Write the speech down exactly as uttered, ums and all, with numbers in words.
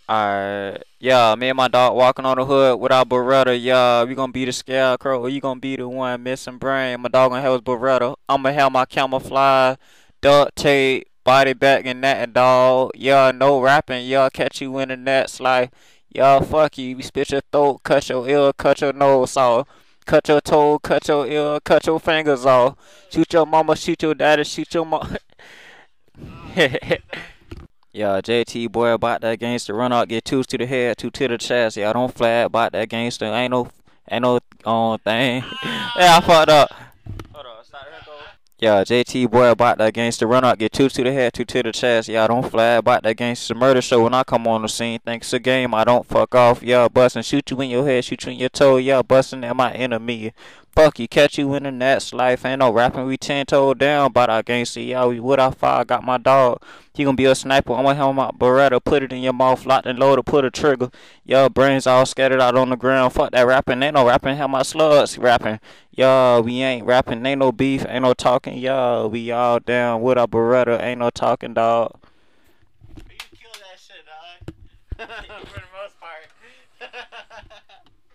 Alright, yeah, me and my dog walking on the hood with our Beretta. Yeah, we gonna be the scarecrow, or you gonna be the one missing brain. My dog gonna have his Beretta. I'ma have my camouflage, duct tape, body bag, and that and dog. Yeah, no rapping. Yeah, catch you in the nets like, yeah, fuck you. We spit your throat, cut your ear, cut your nose off. Cut your toe, cut your ear, cut your fingers off. Shoot your mama, shoot your daddy, shoot your mom. Yeah, J T boy about that gangster run out, get two to the head, two to the chest. Yeah, don't flag about that gangster. Ain't no, ain't no um thing. Yeah, I fucked up. Hold on, start here, go. Yeah, J T boy about that gangster run out, get two to the head, two to the chest. Yeah, don't flag about that gangster murder show when I come on the scene. Think it's a game, I don't fuck off. Yeah, bustin', shoot you in your head, shoot you in your toe. Yeah, bustin' at my enemy. Fuck you, catch you in the next life. Ain't no rapping, we ten toe down, but I gangster. Yeah, we would I fire, got my dog. He gonna be a sniper. I'm gonna have my Beretta, put it in your mouth, locked and loaded, pull the trigger. Your brains all scattered out on the ground. Fuck that rapping, ain't no rapping. Have my slugs rapping. Yo, we ain't rapping, ain't no beef, ain't no talking. Yo, we all down with our Beretta, ain't no talking, dog. You kill that shit, dog. For the most part.